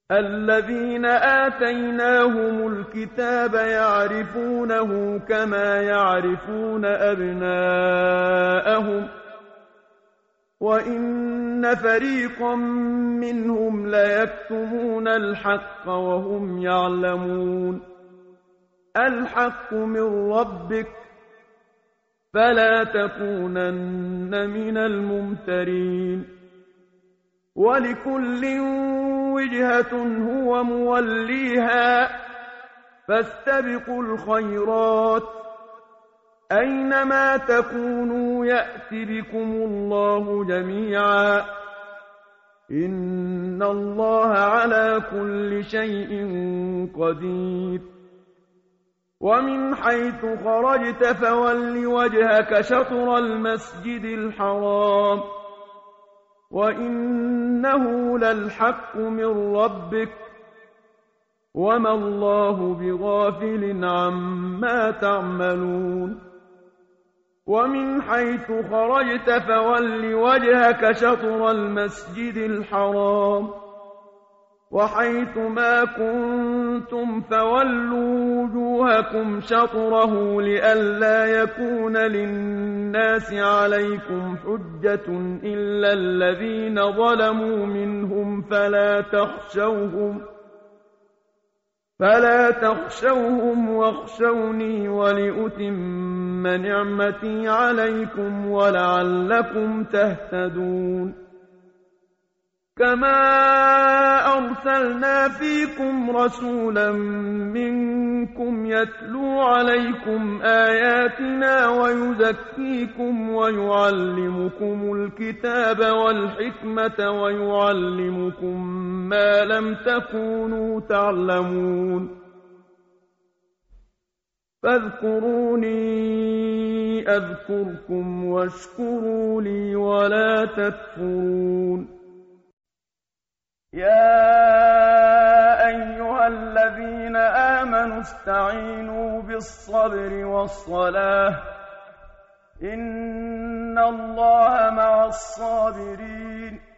الذين آتيناهم الكتاب يعرفونه كما يعرفون أبناءهم وإن فريقا منهم ليكتمون الحق وهم يعلمون الحق من ربك فلا تكونن من الممترين ولكل وجهة هو موليها فاستبقوا الخيرات أينما تكونوا يأت بكم الله جميعا إن الله على كل شيء قدير ومن حيث خرجت فول وجهك شطر المسجد الحرام وإنه للحق من ربك وما الله بغافل عما تعملون ومن حيث خرجت فول وجهك شطر المسجد الحرام وحيث ما كنتم فولوا وجوهكم شطره لئلا يكون للناس عليكم حجة إلا الذين ظلموا منهم فلا تخشوهم واخشوني ولأتم نعمتي عليكم ولعلكم تهتدون كما أرسلنا فيكم رسولا منكم يتلو عليكم آياتنا ويزكيكم ويعلمكم الكتاب والحكمة ويعلمكم ما لم تكونوا تعلمون فاذكروني أذكركم واشكروا لي ولا تكفرون يا أيها الذين آمنوا استعينوا بالصبر والصلاة إن الله مع الصابرين